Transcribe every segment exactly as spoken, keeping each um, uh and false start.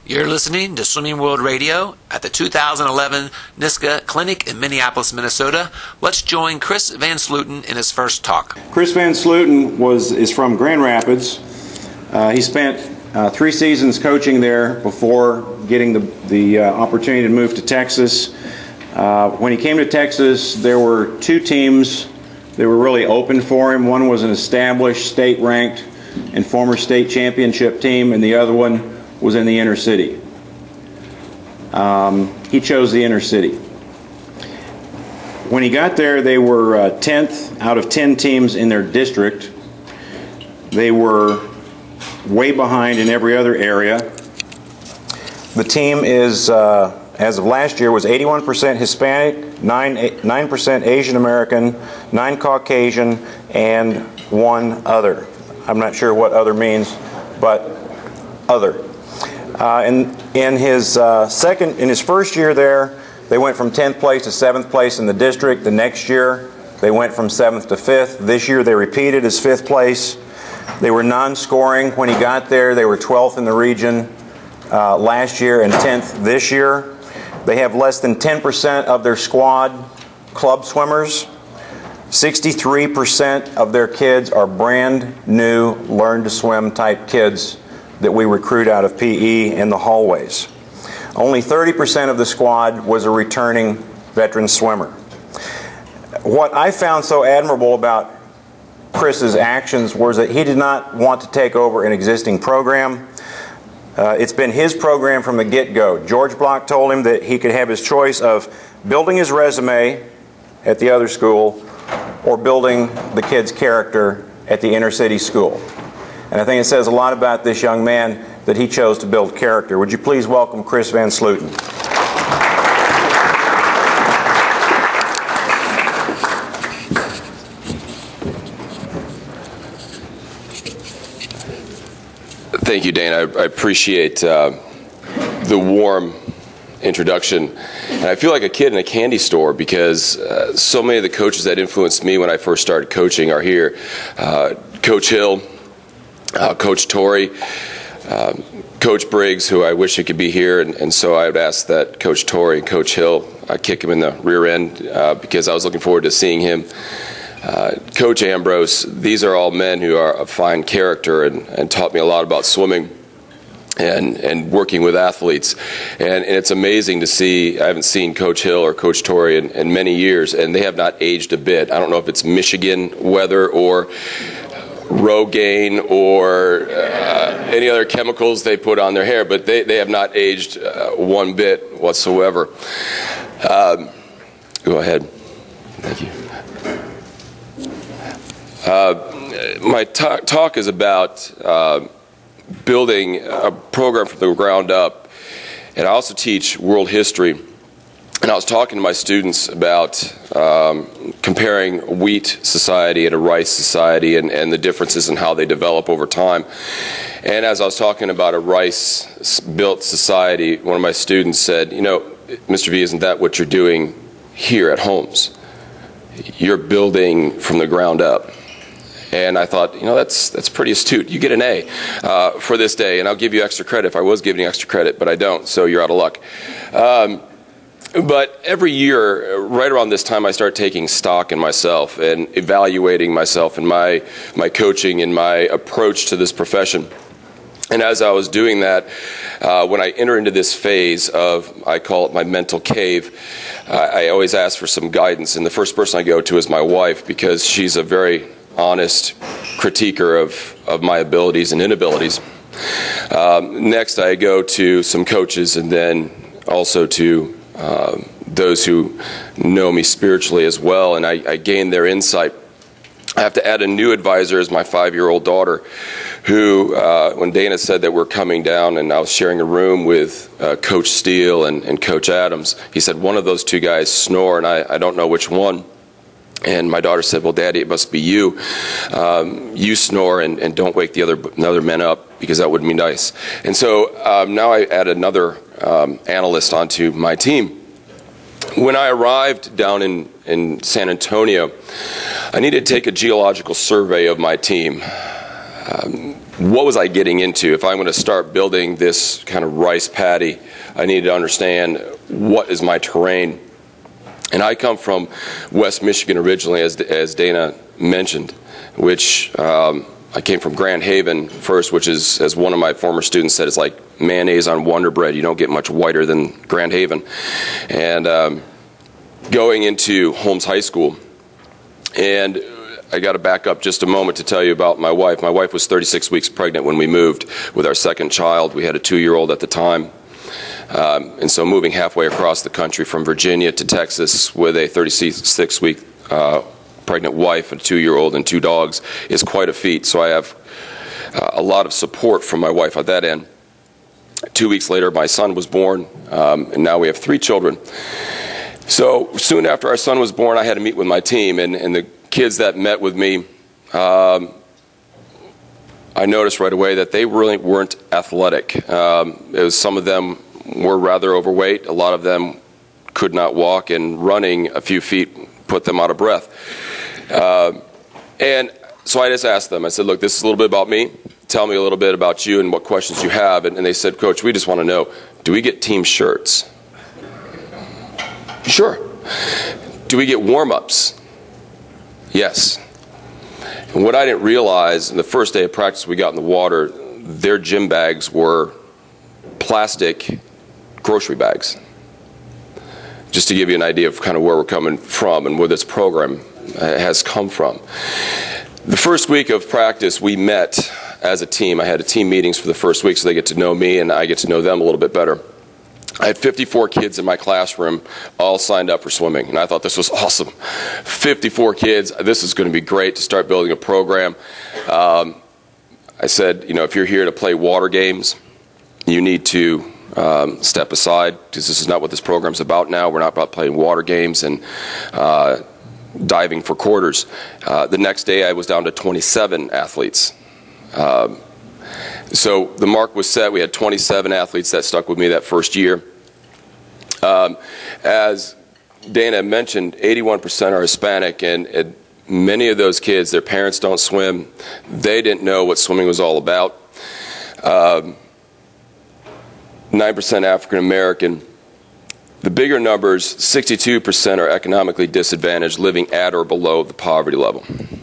You're listening to Swimming World Radio at the two thousand eleven NISCA Clinic in Minneapolis, Minnesota. Let's join Chris Van Slooten in his first talk. Chris Van Slooten was is from Grand Rapids. Uh, he spent uh, three seasons coaching there before getting the, the uh, opportunity to move to Texas. Uh, when he came to Texas, there were two teams that were really open for him. One was an established, state-ranked, and former state championship team, and the other one was in the inner city. Um, he chose the inner city. When he got there, they were uh, tenth out of ten teams in their district. They were way behind in every other area. The team is, uh, as of last year, was eighty-one percent Hispanic, nine percent Asian American, nine Caucasian, and one other. I'm not sure what other means, but other. Uh, in in his uh, second, in his first year there, they went from tenth place to seventh place in the district. The next year, they went from seventh to fifth. This year, they repeated as fifth place. They were non-scoring when he got there. They were twelfth in the region uh, last year and tenth this year. They have less than ten percent of their squad club swimmers. sixty-three percent of their kids are brand new learn-to-swim type kids that we recruit out of P E in the hallways. Only thirty percent of the squad was a returning veteran swimmer. What I found so admirable about Chris's actions was that he did not want to take over an existing program. Uh, it's been his program from the get-go. George Block told him that he could have his choice of building his resume at the other school or building the kid's character at the inner city school. And I think it says a lot about this young man that he chose to build character. Would you please welcome Chris Van Slooten? Thank you, Dana. I, I appreciate uh, the warm introduction. And I feel like a kid in a candy store because uh, so many of the coaches that influenced me when I first started coaching are here. Uh, Coach Hill, Uh, Coach Torrey, um, Coach Briggs, who I wish he could be here, and, and so I would ask that Coach Torrey and Coach Hill uh, kick him in the rear end uh, because I was looking forward to seeing him. Uh, Coach Ambrose, these are all men who are of fine character and, and taught me a lot about swimming and, and working with athletes. And, and it's amazing to see, I haven't seen Coach Hill or Coach Torrey in, in many years, and they have not aged a bit. I don't know if it's Michigan weather or Rogaine or uh, any other chemicals they put on their hair, but they, they have not aged uh, one bit whatsoever. Um, go ahead. Thank you. Uh, my ta- talk is about uh, building a program from the ground up, and I also teach world history. And I was talking to my students about um, comparing a wheat society and a rice society and, and the differences in how they develop over time. And as I was talking about a rice-built society, one of my students said, you know, Mister V, isn't that what you're doing here at Holmes? You're building from the ground up. And I thought, you know, that's that's pretty astute. You get an A uh, for this day, and I'll give you extra credit if I was giving you extra credit, but I don't, so you're out of luck. Um, But every year, right around this time, I start taking stock in myself and evaluating myself and my my coaching and my approach to this profession. And as I was doing that, uh, when I enter into this phase of, I call it my mental cave, uh, I always ask for some guidance. And the first person I go to is my wife, because she's a very honest critiquer of, of my abilities and inabilities. Um, next, I go to some coaches, and then also to Uh, those who know me spiritually as well, and I, I gain their insight. I have to add a new advisor as my five-year-old daughter, who, uh, when Dana said that we're coming down and I was sharing a room with uh, Coach Steele and, and Coach Adams, he said, one of those two guys snore, and I, I don't know which one. And my daughter said, well, Daddy, it must be you. Um, you snore and, and don't wake the other, the other men up, because that wouldn't be nice. And so um, now I add another um, analyst onto my team. When I arrived down in, in San Antonio, I needed to take a geological survey of my team. Um, what was I getting into? If I'm going to start building this kind of rice paddy, I need to understand what is my terrain. And I come from West Michigan originally, as, as Dana mentioned, which um, I came from Grand Haven first, which is, as one of my former students said, it's like mayonnaise on Wonder Bread. You don't get much whiter than Grand Haven. And um, going into Holmes High School, and I got to back up just a moment to tell you about my wife. My wife was thirty-six weeks pregnant when we moved with our second child. We had a two-year-old at the time. Um, and so moving halfway across the country from Virginia to Texas with a thirty-six week uh, pregnant wife, a two-year-old, and two dogs is quite a feat. So I have uh, a lot of support from my wife at that end. Two weeks later, my son was born, um, and now we have three children. So soon after our son was born, I had to meet with my team, and, and the kids that met with me, um, I noticed right away that they really weren't athletic. Um, it was, some of them were rather overweight. A lot of them could not walk, and running a few feet put them out of breath. Uh, and so I just asked them, I said, look, this is a little bit about me. Tell me a little bit about you and what questions you have. And, and they said, Coach, we just want to know, do we get team shirts? Sure. Do we get warm-ups? Yes. And what I didn't realize, in the first day of practice we got in the water, their gym bags were plastic grocery bags. Just to give you an idea of kind of where we're coming from and where this program has come from. The first week of practice we met as a team. I had a team meetings for the first week so they get to know me and I get to know them a little bit better. I had fifty-four kids in my classroom all signed up for swimming, and I thought this was awesome. fifty-four kids, this is going to be great to start building a program. Um, I said, you know, if you're here to play water games, you need to um, step aside, because this is not what this program's about now. We're not about playing water games and uh, diving for quarters. Uh, the next day I was down to twenty-seven athletes. Um, So the mark was set. We had twenty-seven athletes that stuck with me that first year. Um, as Dana mentioned, eighty-one percent are Hispanic, and, and many of those kids, their parents don't swim. They didn't know what swimming was all about. Um, nine percent African American. The bigger numbers, sixty-two percent are economically disadvantaged, living at or below the poverty level.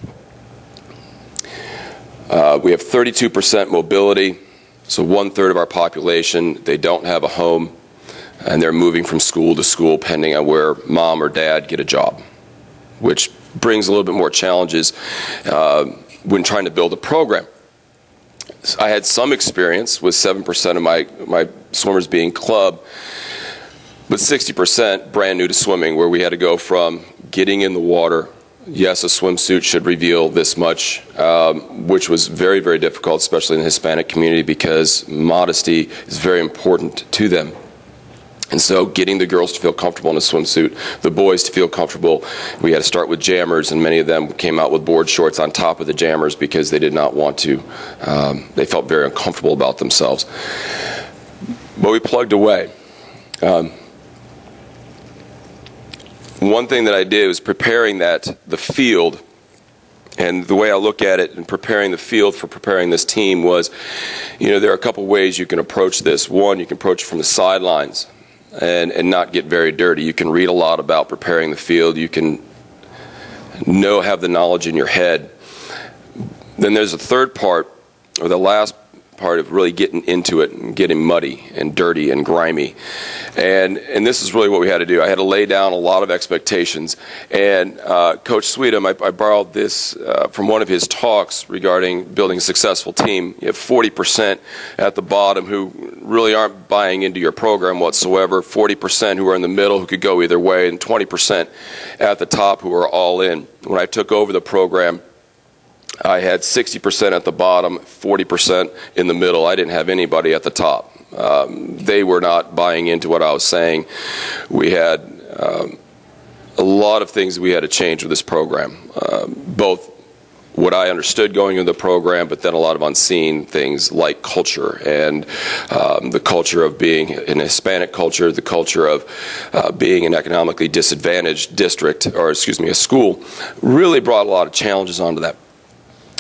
Uh, we have thirty-two percent mobility, so one-third of our population, they don't have a home, and they're moving from school to school depending on where mom or dad get a job, which brings a little bit more challenges uh, when trying to build a program. So I had some experience with seven percent of my, my swimmers being club, but sixty percent brand new to swimming, where we had to go from getting in the water. Yes, a swimsuit should reveal this much, um, which was very, very difficult, especially in the Hispanic community, because modesty is very important to them. And so getting the girls to feel comfortable in a swimsuit, the boys to feel comfortable, we had to start with jammers, and many of them came out with board shorts on top of the jammers because they did not want to. Um, they felt very uncomfortable about themselves. But we plugged away. Um, One thing that I did was preparing that, the field, and the way I look at it and preparing the field for preparing this team was, you know, there are a couple ways you can approach this. One, you can approach it from the sidelines and, and not get very dirty. You can read a lot about preparing the field. You can know, have the knowledge in your head. Then there's a third part, or the last part of really getting into it and getting muddy and dirty and grimy. And and this is really what we had to do. I had to lay down a lot of expectations. And uh, Coach Sweetum, I, I borrowed this uh, from one of his talks regarding building a successful team. You have forty percent at the bottom who really aren't buying into your program whatsoever, forty percent who are in the middle who could go either way, and twenty percent at the top who are all in. When I took over the program, I had sixty percent at the bottom, forty percent in the middle. I didn't have anybody at the top. Um, they were not buying into what I was saying. We had um, a lot of things we had to change with this program, uh, both what I understood going into the program, but then a lot of unseen things like culture and um, the culture of being an Hispanic culture, the culture of uh, being an economically disadvantaged district, or excuse me, a school, really brought a lot of challenges onto that.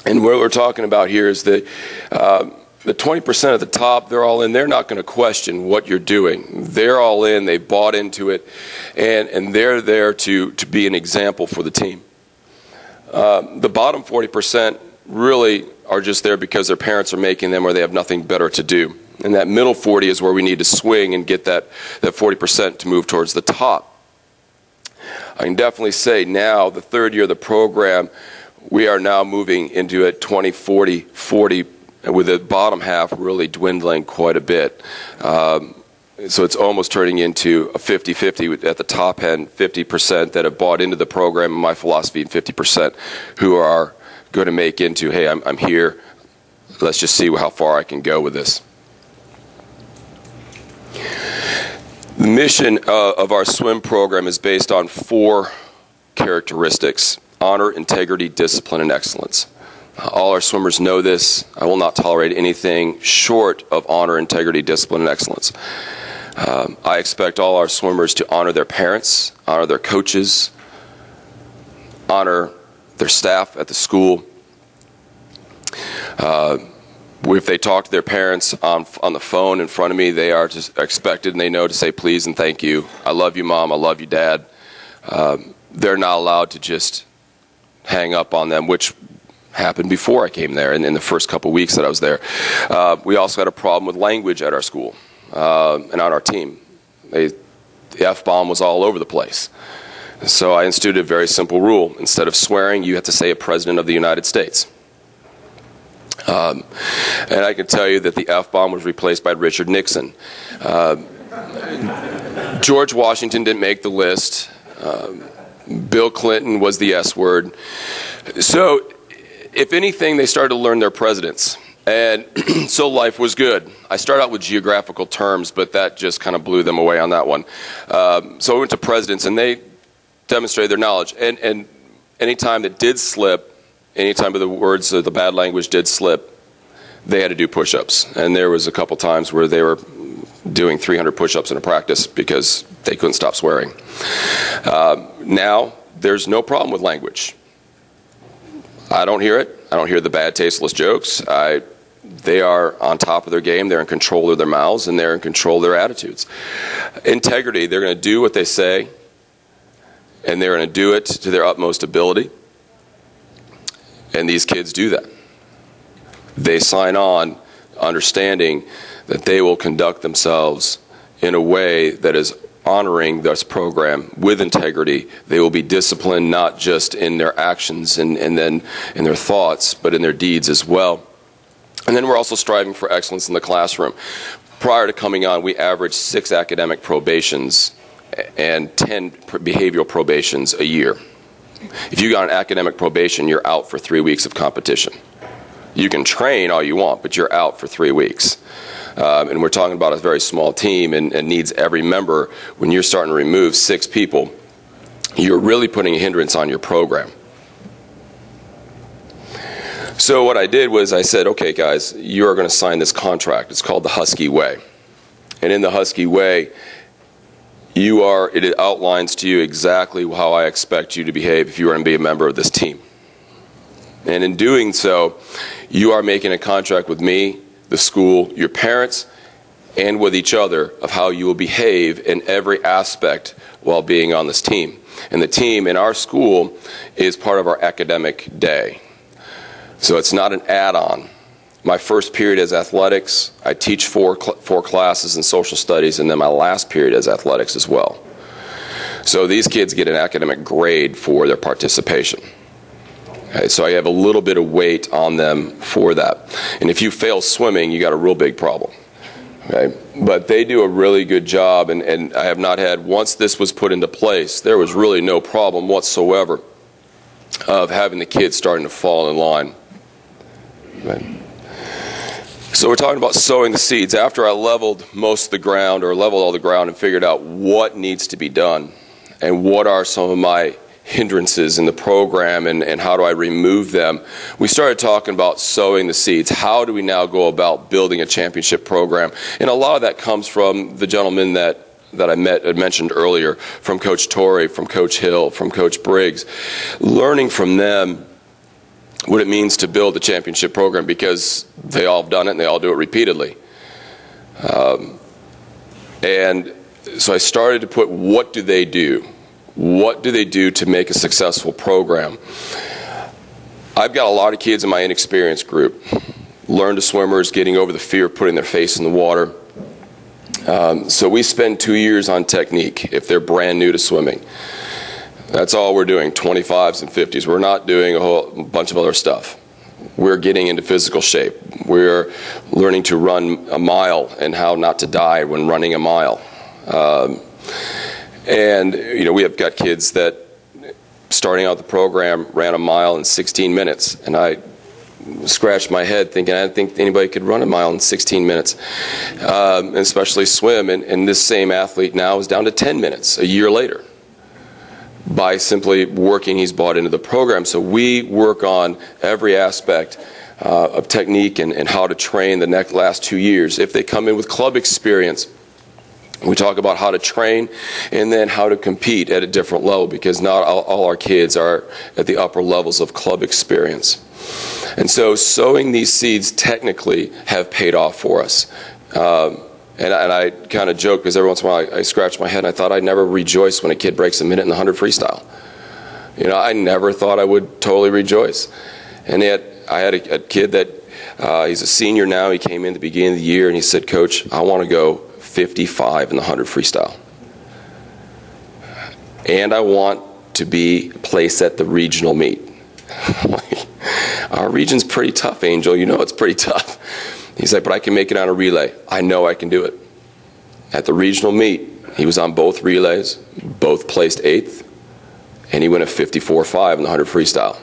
And what we're talking about here is that uh, the twenty percent at the top, they're all in. They're not going to question what you're doing. They're all in. They bought into it, and and they're there to to be an example for the team. Uh, the bottom forty percent really are just there because their parents are making them, or they have nothing better to do. And that middle forty is where we need to swing and get that that forty percent to move towards the top. I can definitely say now, the third year of the program, we are now moving into a twenty, forty, forty, with the bottom half really dwindling quite a bit. Um, so it's almost turning into a fifty fifty at the top end, fifty percent that have bought into the program and my philosophy, and fifty percent who are going to make into, hey, I'm, I'm here, let's just see how far I can go with this. The mission uh, of our swim program is based on four characteristics: honor, integrity, discipline, and excellence. Uh, all our swimmers know this. I will not tolerate anything short of honor, integrity, discipline, and excellence. Um, I expect all our swimmers to honor their parents, honor their coaches, honor their staff at the school. Uh, If they talk to their parents on on the phone in front of me, they are just expected and they know to say please and thank you. I love you, Mom. I love you, Dad. Um, they're not allowed to just hang up on them, which happened before I came there and in the first couple weeks that I was there. Uh, we also had a problem with language at our school uh, and on our team. They, the F-bomb was all over the place. So I instituted a very simple rule. Instead of swearing, you have to say a President of the United States. Um, and I can tell you that the F-bomb was replaced by Richard Nixon. Uh, George Washington didn't make the list. Uh, Bill Clinton was the S word. So, if anything, they started to learn their presidents. And so life was good. I started out with geographical terms, but that just kind of blew them away on that one. Um, so I went to presidents, and they demonstrated their knowledge. And, and any time that did slip, anytime the words, uh, the bad language did slip, they had to do push-ups. And there was a couple times where they were doing three hundred push-ups in a practice because they couldn't stop swearing. Uh, now, there's no problem with language. I don't hear it. I don't hear the bad, tasteless jokes. I, they are on top of their game. They're in control of their mouths, and they're in control of their attitudes. Integrity, they're going to do what they say, and they're going to do it to their utmost ability. And these kids do that. They sign on understanding that they will conduct themselves in a way that is honoring this program with integrity. They will be disciplined not just in their actions and, and then in their thoughts, but in their deeds as well. And then we're also striving for excellence in the classroom. Prior to coming on, we averaged six academic probations and ten behavioral probations a year. If you got an academic probation, you're out for three weeks of competition. You can train all you want, but you're out for three weeks. Um, and we're talking about a very small team and, and needs every member. When you're starting to remove six people, you're really putting a hindrance on your program. So what I did was I said, okay, guys, you are going to sign this contract. It's called the Husky Way. And in the Husky Way, you are, it outlines to you exactly how I expect you to behave if you are going to be a member of this team. And in doing so, you are making a contract with me, the school, your parents, and with each other of how you will behave in every aspect while being on this team. And the team in our school is part of our academic day. So it's not an add-on. My first period is athletics. I teach four, cl- four classes in social studies, and then my last period is athletics as well. So these kids get an academic grade for their participation. Okay, so I have a little bit of weight on them for that. And if you fail swimming, you got a real big problem. Okay? But they do a really good job, and, and I have not had, once this was put into place, there was really no problem whatsoever of having the kids starting to fall in line. Okay? So we're talking about sowing the seeds. After I leveled most of the ground, or leveled all the ground and figured out what needs to be done and what are some of my hindrances in the program and, and how do I remove them, we started talking about sowing the seeds. How do we now go about building a championship program? And a lot of that comes from the gentleman that, that I met, had mentioned earlier, from Coach Torrey, from Coach Hill, from Coach Briggs. Learning from them what it means to build a championship program, because they all have done it and they all do it repeatedly. Um, and so I started to put, what do they do? What do they do to make a successful program? I've got a lot of kids in my inexperienced group. Learn to swimmers, getting over the fear of putting their face in the water. Um, so we spend two years on technique if they're brand new to swimming. That's all we're doing, twenty-fives and fifties. We're not doing a whole bunch of other stuff. We're getting into physical shape. We're learning to run a mile and how not to die when running a mile. Um, and, you know, we have got kids that, starting out the program, ran a mile in sixteen minutes. And I scratched my head thinking, I didn't think anybody could run a mile in sixteen minutes, um, especially swim. And, and this same athlete now is down to ten minutes a year later, by simply working. He's bought into the program. So we work on every aspect uh, of technique and, and how to train the next last two years. If they come in with club experience, we talk about how to train and then how to compete at a different level, because not all, all our kids are at the upper levels of club experience. And so sowing these seeds technically have paid off for us. Um, And, and I kind of joke, because every once in a while I, I scratch my head, and I thought I'd never rejoice when a kid breaks a minute in the one hundred freestyle. You know, I never thought I would totally rejoice. And yet I had a, a kid that, uh, he's a senior now, he came in at the beginning of the year, and he said, Coach, I want to go fifty-five in the one hundred freestyle. And I want to be placed at the regional meet. Our region's pretty tough, Angel. You know it's pretty tough. He's like, but I can make it on a relay. I know I can do it. At the regional meet, he was on both relays, both placed eighth, and he went a fifty-four five in the one hundred freestyle.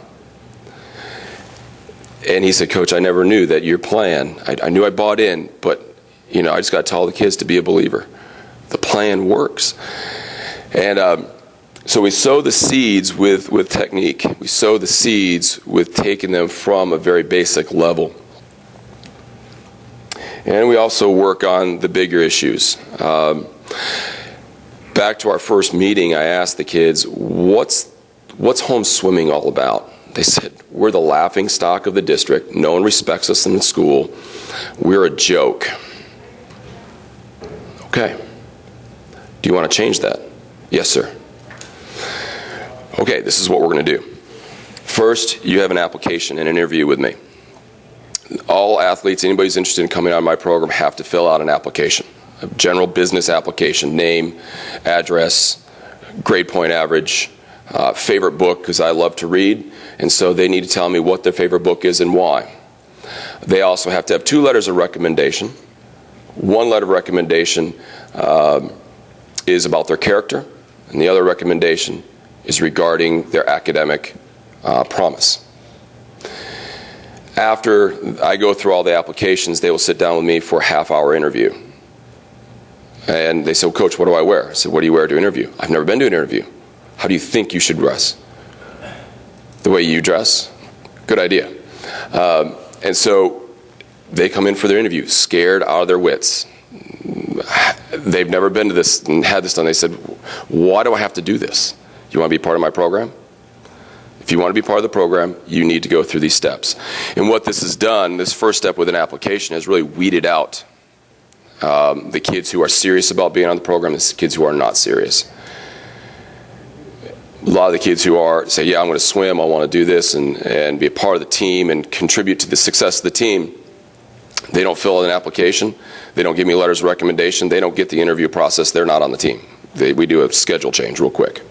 And he said, Coach, I never knew that your plan, I, I knew I bought in, but, you know, I just got to tell the kids to be a believer. The plan works. And um, so we sow the seeds with, with technique. We sow the seeds with taking them from a very basic level. And we also work on the bigger issues. Um, back to our first meeting, I asked the kids, what's, what's home swimming all about? They said, we're the laughing stock of the district. No one respects us in the school. We're a joke. Okay. Do you want to change that? Yes, sir. Okay, this is what we're going to do. First, you have an application and an interview with me. All athletes, anybody who's interested in coming on my program, have to fill out an application, a general business application, name, address, grade point average, uh, favorite book, because I love to read, and so they need to tell me what their favorite book is and why. They also have to have two letters of recommendation. One letter of recommendation uh, is about their character, and the other recommendation is regarding their academic uh, promise. After I go through all the applications, they will sit down with me for a half-hour interview. And they say, well, Coach, what do I wear? I said, what do you wear to an interview? I've never been to an interview. How do you think you should dress? The way you dress? Good idea. Um, and so they come in for their interview, scared out of their wits. They've never been to this and had this done. They said, why do I have to do this? You want to be part of my program? If you want to be part of the program, you need to go through these steps. And what this has done, this first step with an application, has really weeded out um, the kids who are serious about being on the program and the kids who are not serious. A lot of the kids who are say, yeah, I'm going to swim, I want to do this, and, and be a part of the team and contribute to the success of the team. They don't fill out an application. They don't give me letters of recommendation. They don't get the interview process. They're not on the team. They, we do a schedule change real quick.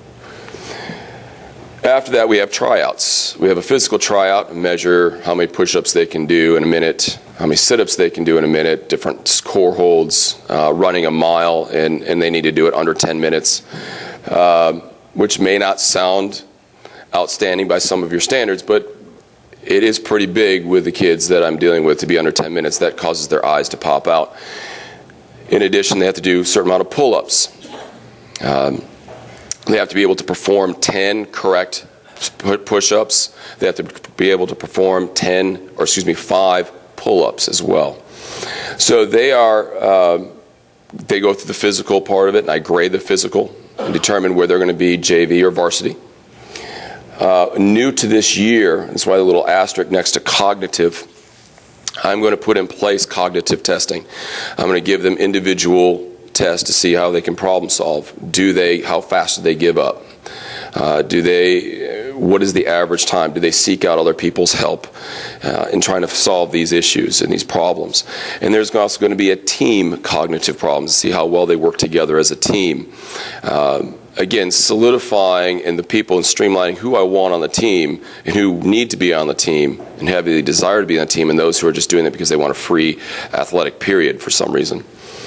After that, we have tryouts. We have a physical tryout, measure how many push-ups they can do in a minute, how many sit-ups they can do in a minute, different core holds, uh, running a mile, and, and they need to do it under ten minutes, uh, which may not sound outstanding by some of your standards, but it is pretty big with the kids that I'm dealing with to be under ten minutes. That causes their eyes to pop out. In addition, they have to do a certain amount of pull-ups. Um, They have to be able to perform ten correct push-ups. They have to be able to perform ten, or excuse me, five pull-ups as well. So they are, uh, they go through the physical part of it, and I grade the physical and determine where they're going to be J V or varsity. uh, new to this year, that's why the little asterisk next to cognitive, I'm going to put in place cognitive testing. I'm going to give them individual tests to see how they can problem solve. Do they, how fast do they give up? Uh, do they, what is the average time? Do they seek out other people's help uh, in trying to solve these issues and these problems? And there's also going to be a team cognitive problem to see how well they work together as a team. Uh, again, solidifying in the people and streamlining who I want on the team and who need to be on the team and have the desire to be on the team, and those who are just doing it because they want a free athletic period for some reason.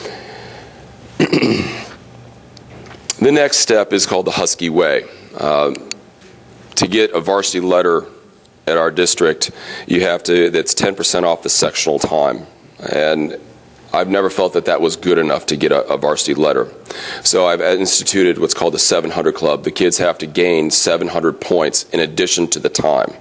The next step is called the Husky Way. Uh, to get a varsity letter at our district, you have to, that's ten percent off the sectional time. And I've never felt that that was good enough to get a, a varsity letter. So I've instituted what's called the seven hundred Club. The kids have to gain seven hundred points in addition to the time.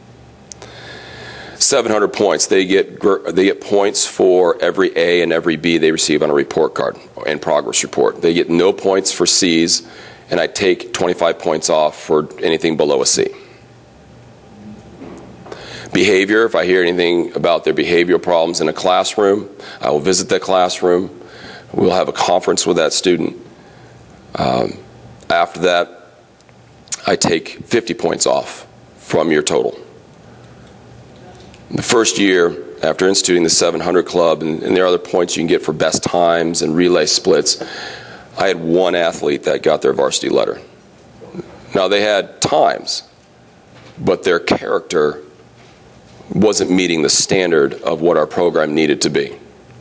seven hundred points. They get they get points for every A and every B they receive on a report card and progress report. They get no points for C's, and I take twenty-five points off for anything below a C. Behavior, if I hear anything about their behavioral problems in a classroom, I will visit that classroom. We'll have a conference with that student. Um, after that, I take fifty points off from your total. The first year, after instituting the seven hundred Club, and, and there are other points you can get for best times and relay splits, I had one athlete that got their varsity letter. Now, they had times, but their character wasn't meeting the standard of what our program needed to be.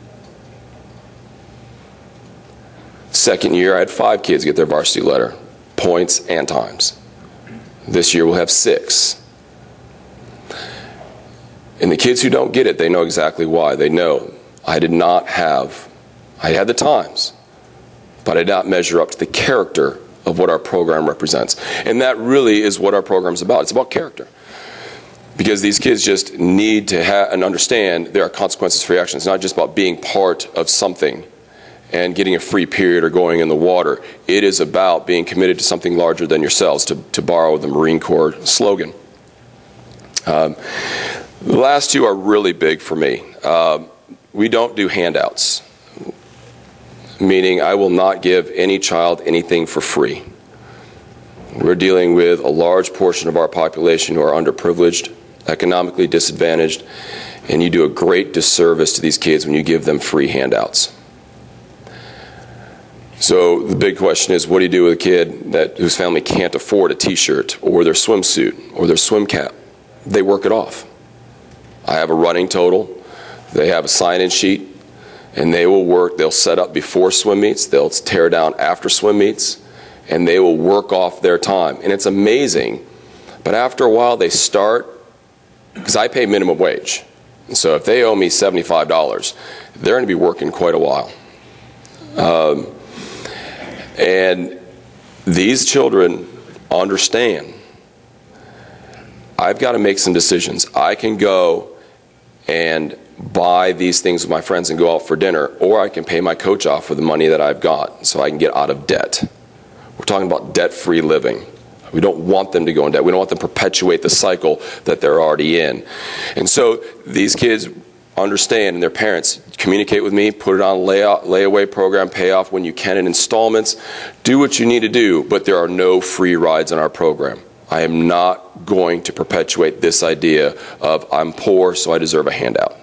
Second year, I had five kids get their varsity letter, points and times. This year, we'll have six. And the kids who don't get it, they know exactly why. They know I did not have, I had the times, but I did not measure up to the character of what our program represents. And that really is what our program is about. It's about character. Because these kids just need to have and understand there are consequences for your actions. It's not just about being part of something and getting a free period or going in the water. It is about being committed to something larger than yourselves, to, to borrow the Marine Corps slogan. Um, the last two are really big for me. Um, we don't do handouts, meaning I will not give any child anything for free. We're dealing with a large portion of our population who are underprivileged, economically disadvantaged, and you do a great disservice to these kids when you give them free handouts. So the big question is, what do you do with a kid that whose family can't afford a t-shirt or their swimsuit or their swim cap? They work it off. I have a running total. They have a sign-in sheet, and they will work. They'll set up before swim meets. They'll tear down after swim meets, and they will work off their time. And it's amazing, but after a while they start, because I pay minimum wage. So if they owe me seventy-five dollars, they're going to be working quite a while. Um, and these children understand, I've got to make some decisions. I can go and buy these things with my friends and go out for dinner, or I can pay my coach off for the money that I've got so I can get out of debt. We're talking about debt-free living. We don't want them to go in debt. We don't want them to perpetuate the cycle that they're already in. And so these kids understand, and their parents communicate with me, put it on a layout, layaway program, pay off when you can in installments. Do what you need to do, but there are no free rides in our program. I am not going to perpetuate this idea of I'm poor, so I deserve a handout.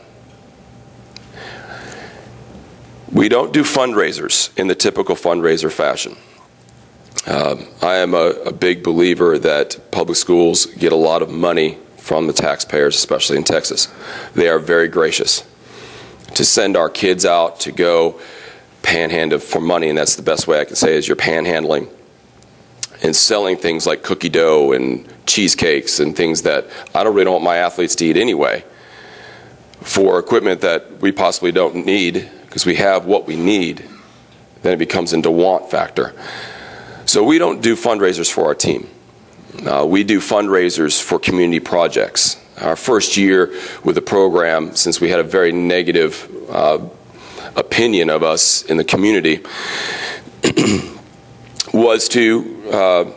We don't do fundraisers in the typical fundraiser fashion. Um, I am a, a big believer that public schools get a lot of money from the taxpayers, especially in Texas. They are very gracious to send our kids out to go panhandle for money, and that's the best way I can say is you're panhandling and selling things like cookie dough and cheesecakes and things that I don't really want my athletes to eat anyway for equipment that we possibly don't need because we have what we need. Then it becomes into want factor. So we don't do fundraisers for our team. Uh, we do fundraisers for community projects. Our first year with the program, since we had a very negative uh, opinion of us in the community, was to uh,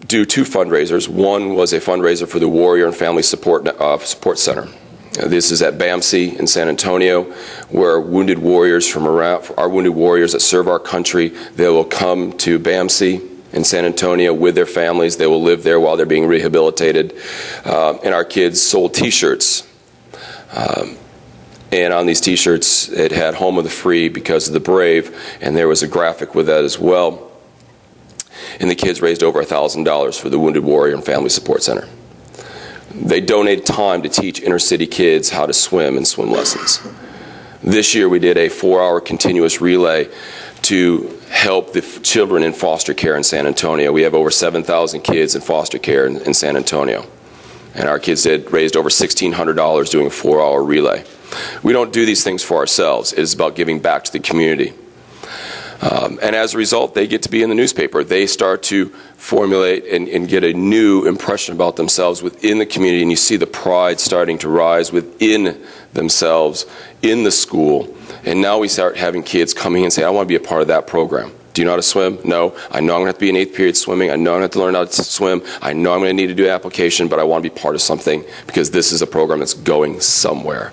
do two fundraisers. One was a fundraiser for the Warrior and Family Support, uh, Support Center. Uh, this is at B A M C in San Antonio, where wounded warriors from around, our wounded warriors that serve our country, they will come to B A M C in San Antonio with their families. They will live there while they're being rehabilitated. Uh, and our kids sold T-shirts. Um, and on these T-shirts, it had Home of the Free because of the brave, and there was a graphic with that as well. And the kids raised over one thousand dollars for the Wounded Warrior and Family Support Center. They donated time to teach inner city kids how to swim and swim lessons. This year we did a four-hour continuous relay to help the f- children in foster care in San Antonio. We have over seven thousand kids in foster care in, in San Antonio. And our kids did raised over sixteen hundred dollars doing a four-hour relay. We don't do these things for ourselves. It is about giving back to the community. Um, and as a result, they get to be in the newspaper. They start to formulate and, and get a new impression about themselves within the community, and you see the pride starting to rise within themselves in the school. And now we start having kids coming in and say, I want to be a part of that program. Do you know how to swim? No. I know I'm going to have to be in eighth period swimming. I know I'm going to have to learn how to swim. I know I'm going to need to do an application, but I want to be part of something because this is a program that's going somewhere.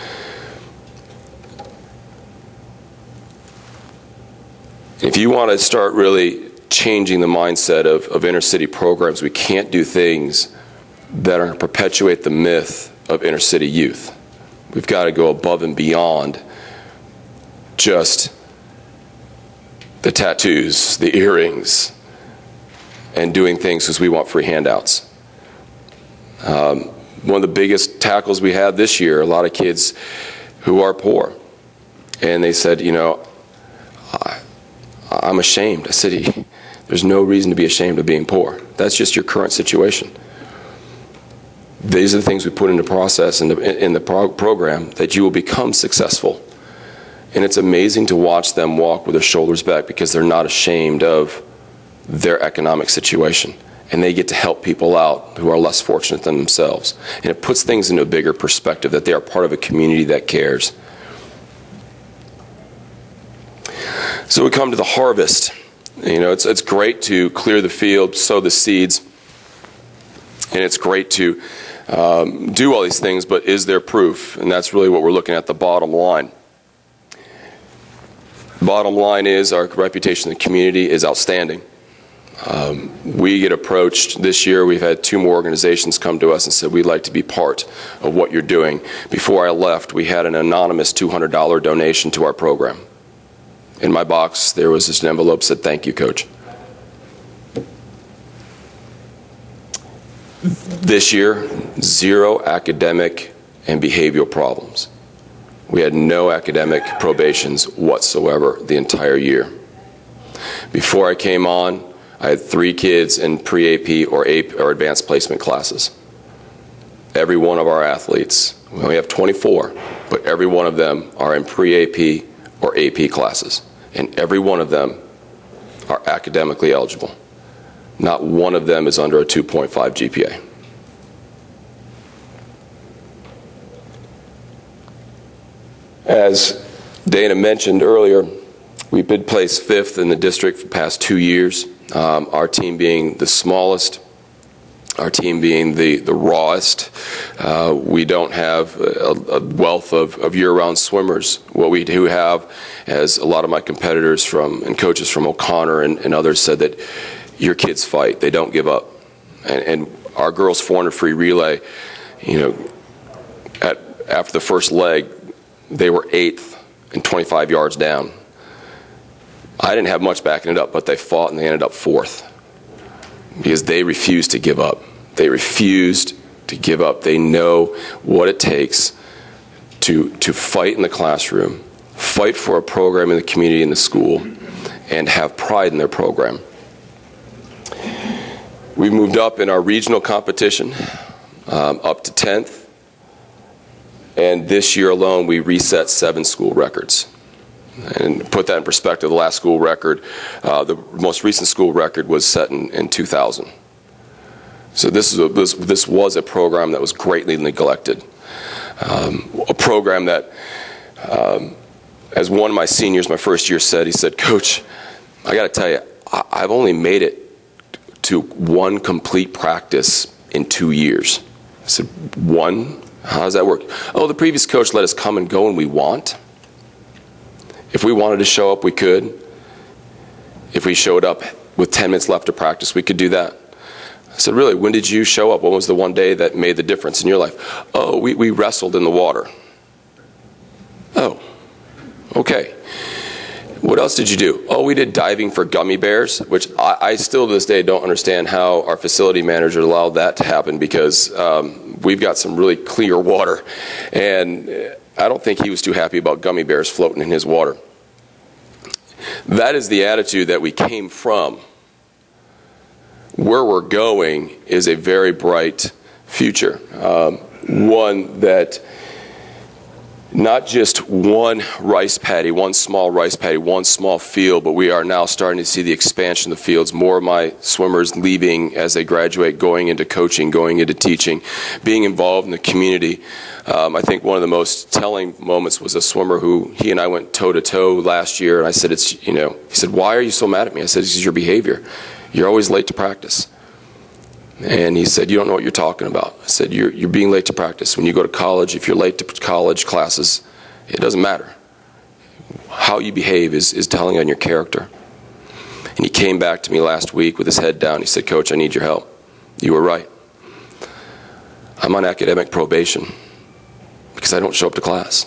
If you want to start really changing the mindset of, of inner city programs, we can't do things that are going to perpetuate the myth of inner city youth. We've got to go above and beyond just the tattoos, the earrings, and doing things because we want free handouts. Um, one of the biggest tackles we had this year, a lot of kids who are poor, and they said, you know, I, I'm ashamed. I said, there's no reason to be ashamed of being poor. That's just your current situation. These are the things we put into process in the, in the pro- program that you will become successful. And it's amazing to watch them walk with their shoulders back because they're not ashamed of their economic situation. And they get to help people out who are less fortunate than themselves. And it puts things into a bigger perspective that they are part of a community that cares. So we come to the harvest. You know, it's it's great to clear the field, sow the seeds, and it's great to um, do all these things, but is there proof? And that's really what we're looking at, the bottom line. Bottom line is our reputation in the community is outstanding. Um, we get approached this year. We've had two more organizations come to us and said, we'd like to be part of what you're doing. Before I left, we had an anonymous two hundred dollars donation to our program. In my box, there was this envelope that said, thank you, Coach. This year, zero academic and behavioral problems. We had no academic probations whatsoever the entire year. Before I came on, I had three kids in pre-A P or A P or advanced placement classes. Every one of our athletes, we only have twenty-four, but every one of them are in pre-A P or A P classes. And every one of them are academically eligible. Not one of them is under a two point five G P A. As Dana mentioned earlier, we've been placed fifth in the district for the past two years. Um, our team being the smallest, our team being the, the rawest. Uh, we don't have a, a wealth of, of year-round swimmers. What we do have, as a lot of my competitors from and coaches from O'Connor and, and others said, that your kids fight. They don't give up. And, and our girls' four hundred free relay, you know, at after the first leg, they were eighth and twenty-five yards down. I didn't have much backing it up, but they fought and they ended up fourth because they refused to give up. They refused to give up. They know what it takes to to fight in the classroom, fight for a program in the community, in the school, and have pride in their program. We've moved up in our regional competition, um, up to tenth, and this year alone we reset seven school records. And put that in perspective, the last school record, uh, the most recent school record was set in, in two thousand. So this, is a, this, this was a program that was greatly neglected. Um, a program that, um, as one of my seniors my first year said, he said, Coach, I got to tell you, I, I've only made it to one complete practice in two years. I said, one? How does that work? Oh, the previous coach let us come and go when we want. If we wanted to show up, we could. If we showed up with ten minutes left to practice, we could do that. I said, really, when did you show up? When was the one day that made the difference in your life? Oh, we, we wrestled in the water. Oh, okay. What else did you do? Oh, we did diving for gummy bears, which I, I still to this day don't understand how our facility manager allowed that to happen, because um, we've got some really clear water. And I don't think he was too happy about gummy bears floating in his water. That is the attitude that we came from. Where we're going is a very bright future, um, one that not just one rice paddy, one small rice paddy, one small field, but we are now starting to see the expansion of the fields. More of my swimmers leaving as they graduate, going into coaching, going into teaching, being involved in the community. Um, I think one of the most telling moments was a swimmer who, he and I went toe-to-toe last year, and I said, it's, you know, he said, why are you so mad at me? I said, this is your behavior. You're always late to practice. And he said, you don't know what you're talking about. I said, you're, you're being late to practice. When you go to college, if you're late to college classes, it doesn't matter. How you behave is, is telling on your character. And he came back to me last week with his head down. He said, Coach, I need your help. You were right. I'm on academic probation because I don't show up to class.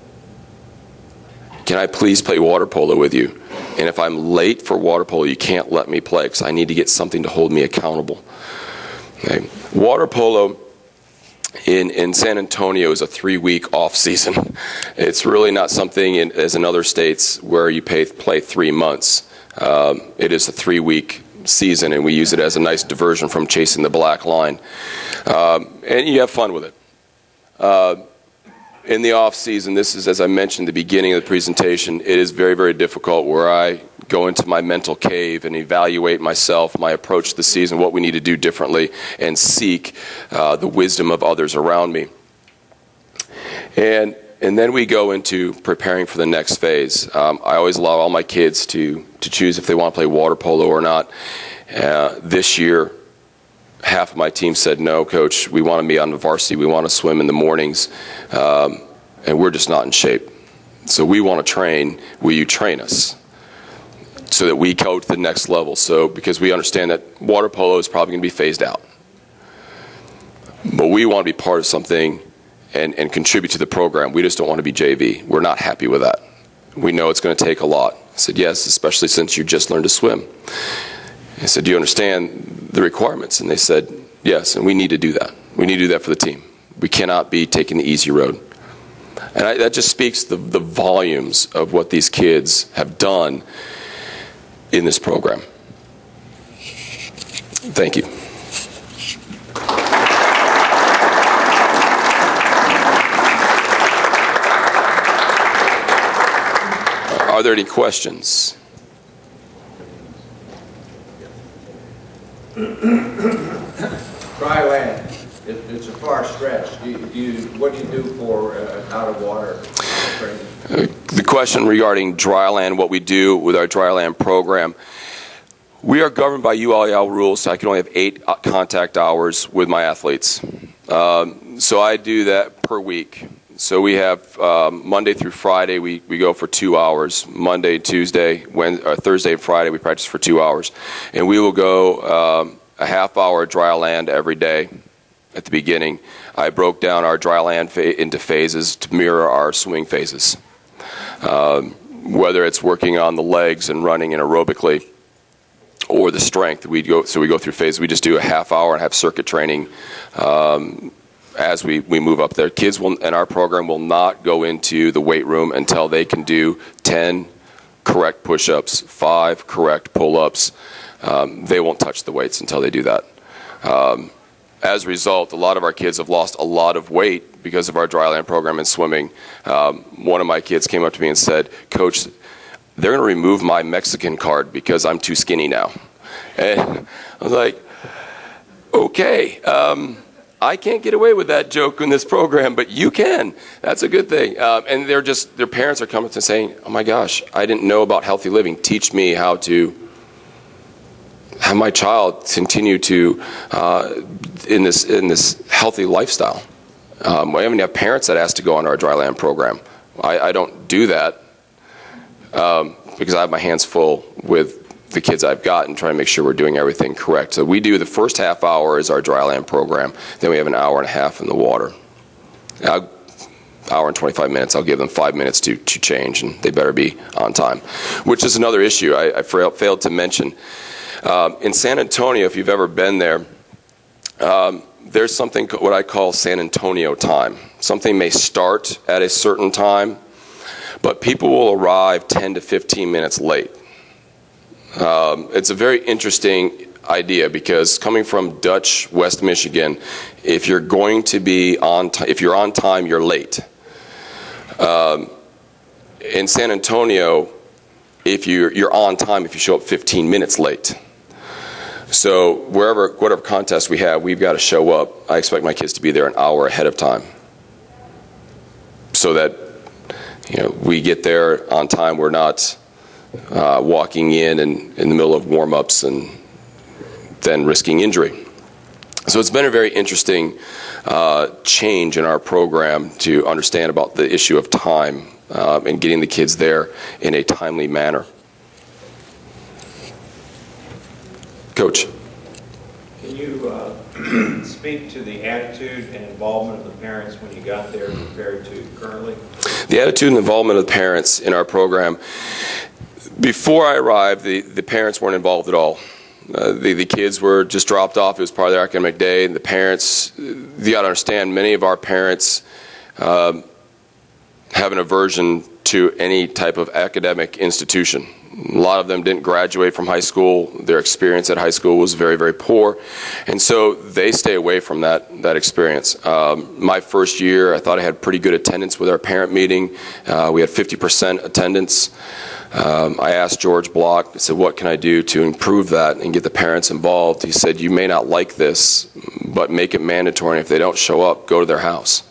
Can I please play water polo with you? And if I'm late for water polo, you can't let me play because I need to get something to hold me accountable. Okay. Water polo in, in San Antonio is a three-week off-season. It's really not something in, as in other states where you pay, play three months. Um, it is a three-week season, and we use it as a nice diversion from chasing the black line. Um, and you have fun with it. Uh, in the off-season, this is, as I mentioned at the beginning of the presentation, it is very, very difficult where I go into my mental cave and evaluate myself, my approach to the season, what we need to do differently, and seek uh, the wisdom of others around me. And and then we go into preparing for the next phase. Um, I always allow all my kids to, to choose if they want to play water polo or not. Uh, this year, half of my team said, no, Coach, we want to be on the varsity. We want to swim in the mornings, um, and we're just not in shape. So we want to train. Will you train us? So that we go to the next level. So because we understand that water polo is probably going to be phased out. But we want to be part of something and, and contribute to the program. We just don't want to be J V. We're not happy with that. We know it's going to take a lot. I said, yes, especially since you just learned to swim. I said, do you understand the requirements? And they said, yes, and we need to do that. We need to do that for the team. We cannot be taking the easy road. And I, that just speaks the, the volumes of what these kids have done in this program. Thank you. Are there any questions? Dry land. It, it's a far stretch. Do you, do you, what do you do for uh, out of water training? Uh, the question regarding dry land, what we do with our dry land program, we are governed by U L I L rules, so I can only have eight contact hours with my athletes. Um, so I do that per week. So we have um, Monday through Friday, we, we go for two hours. Monday, Tuesday, Wednesday, or Thursday and Friday, we practice for two hours. And we will go um, a half hour dry land every day at the beginning. I broke down our dry land fa- into phases to mirror our swimming phases. Um, whether it's working on the legs and running and aerobically or the strength, we go, so we go through phases. We just do a half hour and have circuit training um, as we, we move up there. Kids will, in our program will not go into the weight room until they can do ten correct push-ups, five correct pull-ups. Um, they won't touch the weights until they do that. Um, as a result, a lot of our kids have lost a lot of weight because of our dryland program in swimming. Um, one of my kids came up to me and said, Coach, they're going to remove my Mexican card because I'm too skinny now. And I was like, okay. Um, I can't get away with that joke in this program, but you can. That's a good thing. Um, and they're just, their parents are coming to saying, oh my gosh, I didn't know about healthy living. Teach me how to have my child continue to uh, in this in this healthy lifestyle. Um, I even have parents that ask to go on our dry land program. I, I don't do that um, because I have my hands full with the kids I've got and trying to make sure we're doing everything correct. So we do the first half hour is our dry land program. Then we have an hour and a half in the water. I'll, hour and twenty-five minutes. I'll give them five minutes to, to change, and they better be on time, which is another issue I, I failed to mention. Um, in San Antonio, if you've ever been there, um, there's something what I call San Antonio time. Something may start at a certain time, but people will arrive ten to fifteen minutes late. Um, it's a very interesting idea because coming from Dutch, West Michigan, if you're going to be on t- if you're on time, you're late. Um, in San Antonio, if you're, you're on time if you show up fifteen minutes late. So wherever, whatever contest we have, we've got to show up. I expect my kids to be there an hour ahead of time, so that you know we get there on time. We're not uh, walking in and in the middle of warm-ups and then risking injury. So it's been a very interesting uh, change in our program to understand about the issue of time uh, and getting the kids there in a timely manner. Coach. Can you uh, speak to the attitude and involvement of the parents when you got there compared to currently? The attitude and involvement of the parents in our program. Before I arrived, the, the parents weren't involved at all. Uh, the, the kids were just dropped off. It was part of their academic day. And the parents, you got to understand, many of our parents uh, have an aversion to any type of academic institution. A lot of them didn't graduate from high school. Their experience at high school was very, very poor. And so they stay away from that, that experience. Um, my first year, I thought I had pretty good attendance with our parent meeting. Uh, we had fifty percent attendance. Um, I asked George Block, I said, what can I do to improve that and get the parents involved? He said, you may not like this, but make it mandatory. And if they don't show up, go to their house.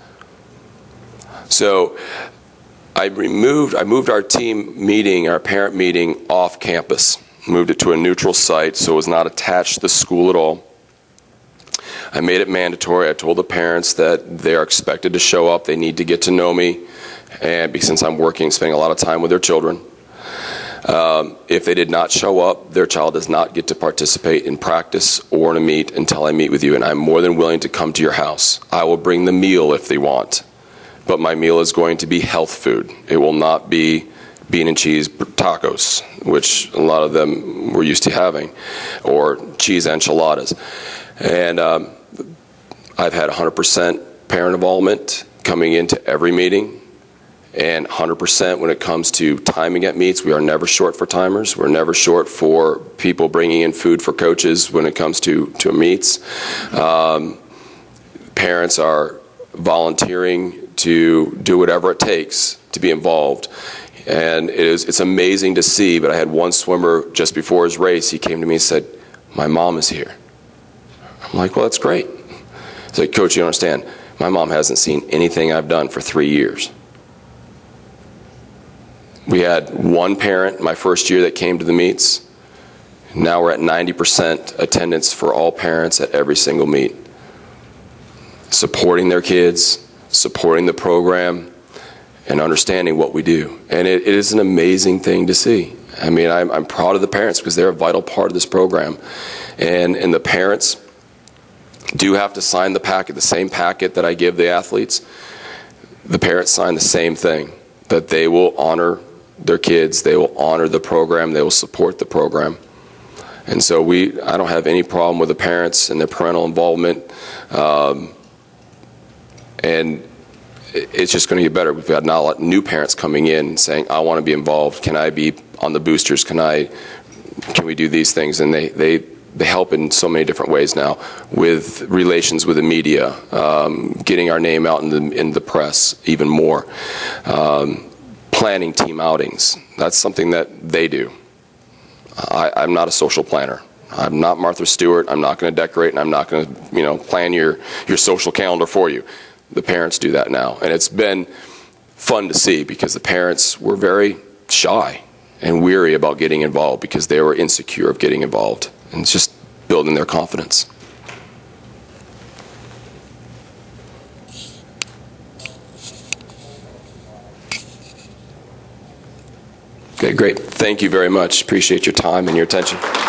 So I removed, I moved our team meeting, our parent meeting off campus, moved it to a neutral site so it was not attached to the school at all. I made it mandatory. I told the parents that they are expected to show up. They need to get to know me, and since I'm working, spending a lot of time with their children. Um, if they did not show up, their child does not get to participate in practice or in a meet until I meet with you, and I'm more than willing to come to your house. I will bring the meal if they want, but my meal is going to be health food. It will not be bean and cheese tacos, which a lot of them were used to having, or cheese enchiladas. And um, I've had one hundred percent parent involvement coming into every meeting. And one hundred percent when it comes to timing at meets. We are never short for timers. We're never short for people bringing in food for coaches when it comes to, to meets. Um, parents are volunteering to do whatever it takes to be involved. And it is, it's amazing to see, but I had one swimmer just before his race, he came to me and said, my mom is here. I'm like, well, that's great. He's like, Coach, you don't understand. My mom hasn't seen anything I've done for three years. We had one parent my first year that came to the meets. Now we're at ninety percent attendance for all parents at every single meet. Supporting their kids, supporting the program, and understanding what we do. And it, it is an amazing thing to see. I mean, I'm, I'm proud of the parents because they're a vital part of this program. And, and the parents do have to sign the packet, the same packet that I give the athletes. The parents sign the same thing, that they will honor their kids, they will honor the program, they will support the program. And so we, I don't have any problem with the parents and their parental involvement. Um, and it's just going to get better. We've got now a lot of new parents coming in saying, I want to be involved. Can I be on the boosters? Can I, can we do these things? And they, they, they help in so many different ways now with relations with the media, um, getting our name out in the, in the press even more. Um, planning team outings. That's something that they do. I, I'm not a social planner. I'm not Martha Stewart. I'm not going to decorate, and I'm not going to, you know, plan your, your social calendar for you. The parents do that now, and it's been fun to see because the parents were very shy and weary about getting involved because they were insecure of getting involved. and it's just building their confidence. Okay, great. Thank you very much. Appreciate your time and your attention.